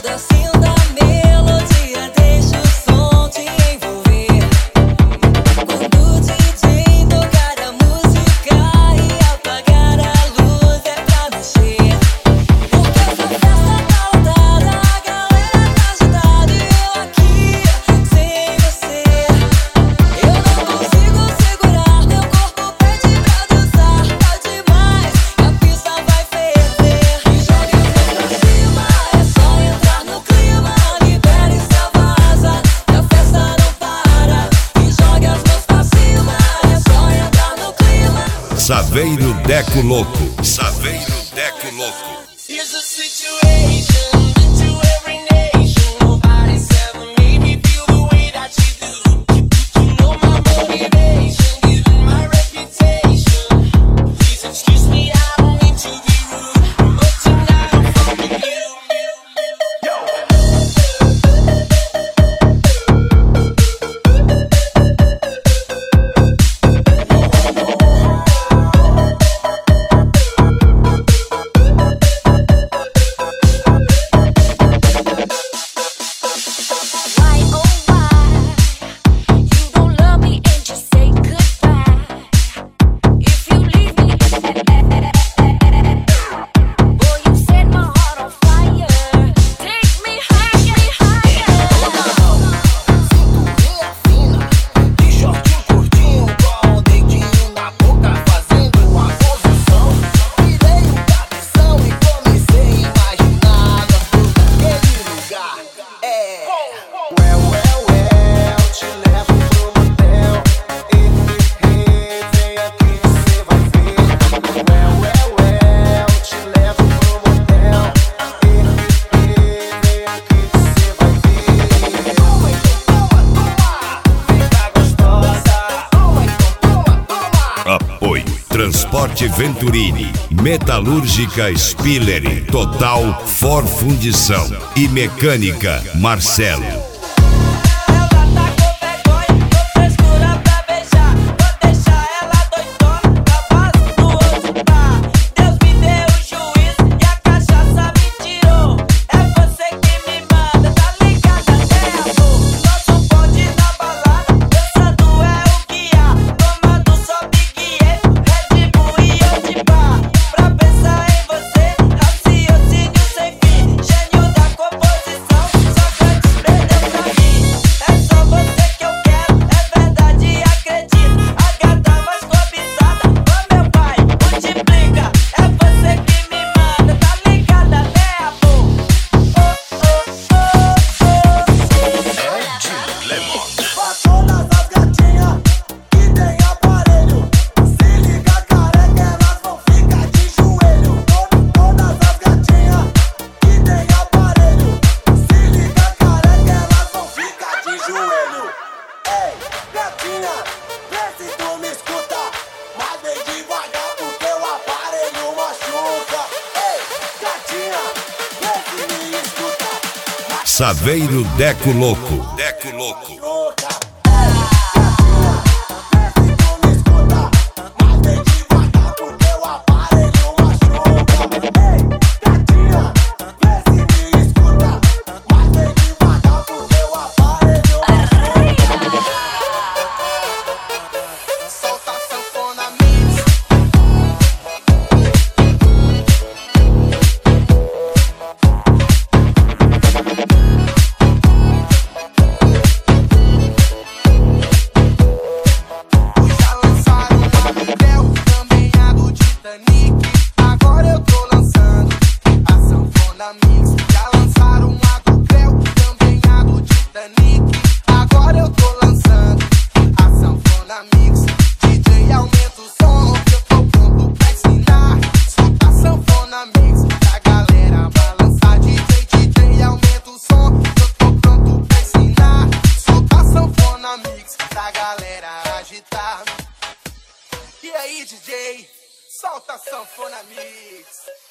pedacinho da melodia, deixa o som te envolver. Quando o DJ tocar a música e apagar a luz é pra mexer. Porque essa festa tá lotada, a galera tá agitada e eu aqui sem você. Eu não consigo segurar, meu corpo pede pra dançar. Tá demais, a pista vai ferver. E joga as mãos pra cima, é só entrar no clima. Libera e extravasa, que a festa não para. E joga as mãos pra cima, é só entrar no clima. Saveiro Deco Louco. Saveiro Deco Louco. Here's a situation into every nation. Nobody's ever made me feel the way that you do. You know my motivation, given my reputation. Please excuse me, I don't mean to be rude, but tonight I'm fucking you. Why, oh why, you don't love me and just say goodbye. If you leave me, boy, you set my heart on fire. Take me higher, higher. Cinturinha fina, de shortinho curtinho, com o dedinho na boca fazendo a posição. Virei o cabeção e comecei a imaginar nós dois naquele lugar. Te levo pro motel. Vem aqui que cê vai ver. Te levo pro motel. Vem aqui que cê vai ver. Toma, então toma. Vem cá gostosa. Toma, então toma. Apoio Transporte Venturini, Metalúrgica Spiller, Total For Fundição e Mecânica Marcelo. Ela tá com vergonha, tô frescura pra beijar. Vou deixar ela doidona, capaz do outro par. Deus me deu o juízo e a cachaça me tirou. É você que me manda, tá ligada até amor. Nosso bonde na balada, dançando é o que há. Tomando só Big E, Red Bull e Odibá. Pra pensar em você, raciocínio sem fim. Gênio da composição, Sócrates perdeu pra mim. É só você que eu quero, é verdade, acredito. A gata mais cobiçada, ô meu pai, multiplica. É você que me manda, tá ligada até amor. Pra todas as gatinhas que tem aparelho, se liga careca, elas vão ficar de joelho. Todas as gatinhas que tem aparelho, se liga careca, elas vão ficar de joelho. Ei, gatinha, vê se tu me escuta, mas vem devagar porque o aparelho machuca. Ei, gatinha, vê se me escuta, Saveiro Deco Louco. Deco Louco. machuca. Vê se tu me escuta, mas vem devagar porque o aparelho machuca. Ei, gatinha, vê se me escuta, mas vem devagar porque o aparelho machuca. Solta a sanfona mix. Já lançaram a do Creu, também a do Titanic. Agora eu tô lançando a sanfona mix. Já lançaram a do Creu, também a do Titanic. Agora eu tô lançando a sanfona mix. DJ, aumenta o som que eu tô pronto pra ensinar. Solta a sanfona mix pra galera balançar. DJ, aumenta o som que eu tô pronto pra ensinar. Solta a sanfona mix pra galera agitar. E aí, DJ, solta a sanfona mix.